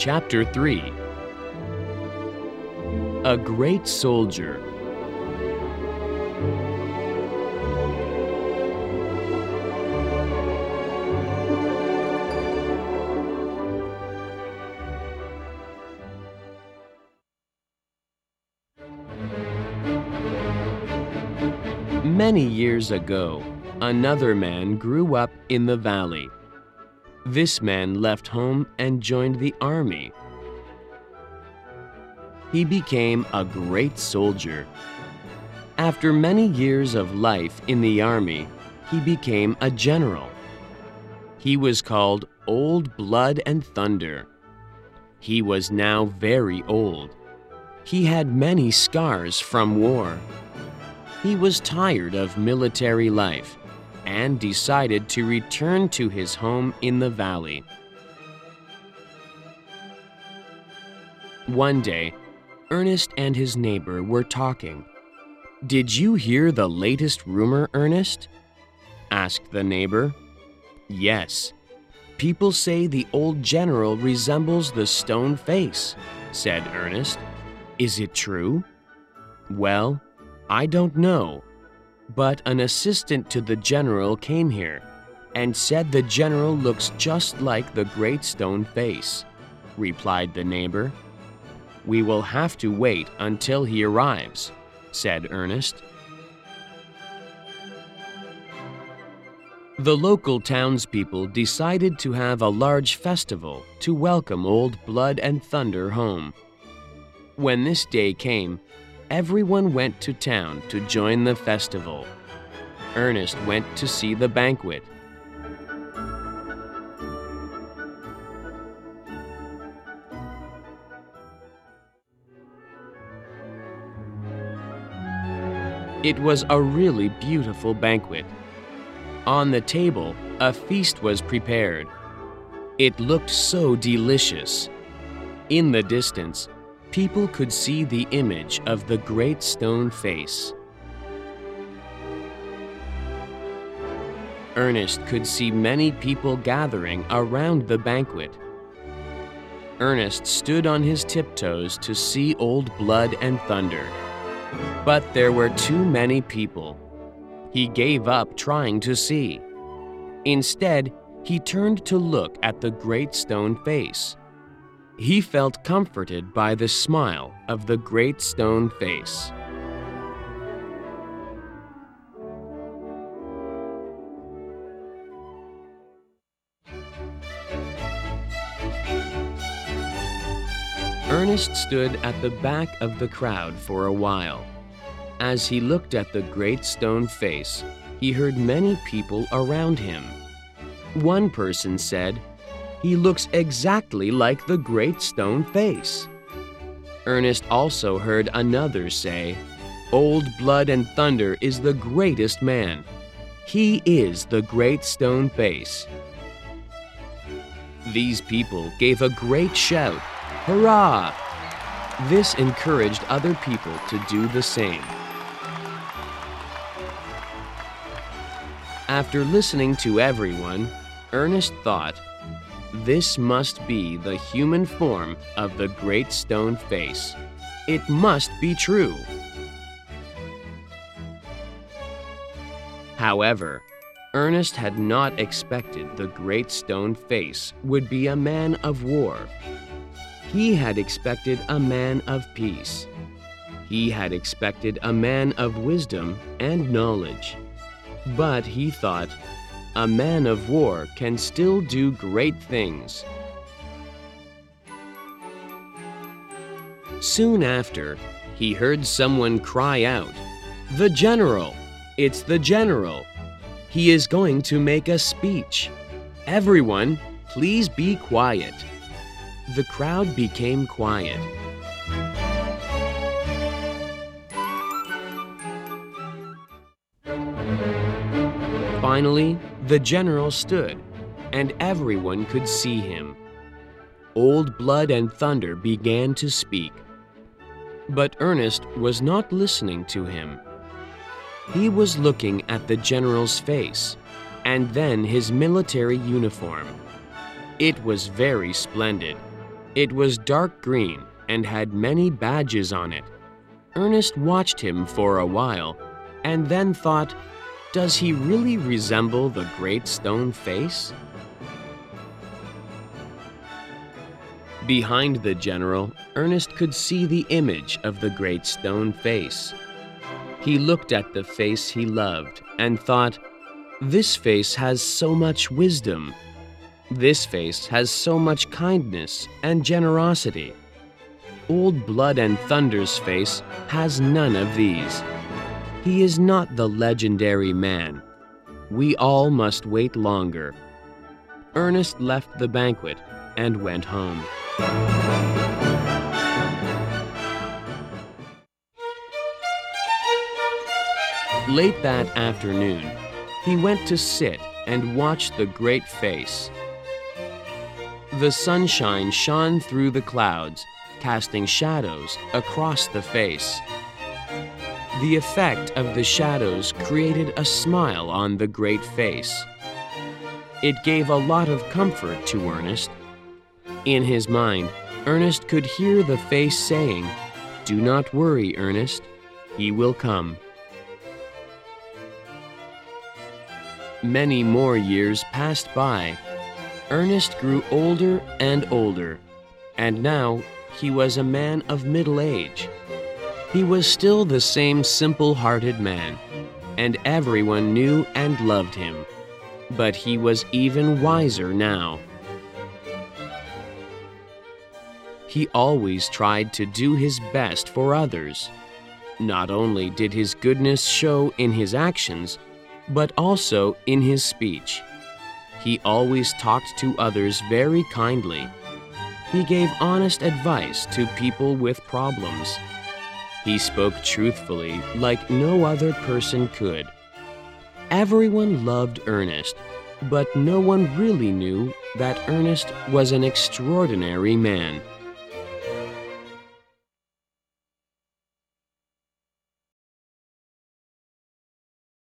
Chapter 3. A Great Soldier. Many years ago, another man grew up in the valley. This man left home and joined the army. He became a great soldier. After many years of life in the army, he became a general. He was called Old Blood and Thunder. He was now very old. He had many scars from war. He was tired of military life and decided to return to his home in the valley. One day, Ernest and his neighbor were talking. "Did you hear the latest rumor, Ernest?" asked the neighbor. "Yes. People say the old general resembles the stone face," said Ernest. "Is it true?" "Well, I don't know, but an assistant to the general came here and said the general looks just like the great stone face," replied the neighbor. "We will have to wait until he arrives," said Ernest. The local townspeople decided to have a large festival to welcome Old Blood and Thunder home. When this day came, everyone went to town to join the festival. Ernest went to see the banquet. It was a really beautiful banquet. On the table, a feast was prepared. It looked so delicious. In the distance, people could see the image of the great stone face. Ernest could see many people gathering around the banquet. Ernest stood on his tiptoes to see Old Blood and Thunder. But there were too many people. He gave up trying to see. Instead, he turned to look at the great stone face. He felt comforted by the smile of the great stone face. Ernest stood at the back of the crowd for a while. As he looked at the great stone face, he heard many people around him. One person said, "He looks exactly like the great stone face." Ernest also heard another say, "Old Blood and Thunder is the greatest man. He is the great stone face." These people gave a great shout, "Hurrah!" This encouraged other people to do the same. After listening to everyone, Ernest thought, "This must be the human form of the great stone face. It must be true." However, Ernest had not expected the great stone face would be a man of war. He had expected a man of peace. He had expected a man of wisdom and knowledge. But he thought, a man of war can still do great things. Soon after, he heard someone cry out, "The general! It's the general! He is going to make a speech. Everyone, please be quiet." The crowd became quiet. Finally, the general stood, and everyone could see him. Old Blood and Thunder began to speak. But Ernest was not listening to him. He was looking at the general's face, and then his military uniform. It was very splendid. It was dark green and had many badges on it. Ernest watched him for a while and then thought, "Does he really resemble the Great Stone Face?" Behind the general, Ernest could see the image of the Great Stone Face. He looked at the face he loved and thought, "This face has so much wisdom. This face has so much kindness and generosity. Old Blood and Thunder's face has none of these. He is not the legendary man. We all must wait longer." Ernest left the banquet and went home. Late that afternoon, he went to sit and watch the great face. The sunshine shone through the clouds, casting shadows across the face. The effect of the shadows created a smile on the great face. It gave a lot of comfort to Ernest. In his mind, Ernest could hear the face saying, "Do not worry, Ernest. He will come." Many more years passed by. Ernest grew older and older, and now he was a man of middle age. He was still the same simple-hearted man, and everyone knew and loved him. But he was even wiser now. He always tried to do his best for others. Not only did his goodness show in his actions, but also in his speech. He always talked to others very kindly. He gave honest advice to people with problems. He spoke truthfully like no other person could. Everyone loved Ernest, but no one really knew that Ernest was an extraordinary man.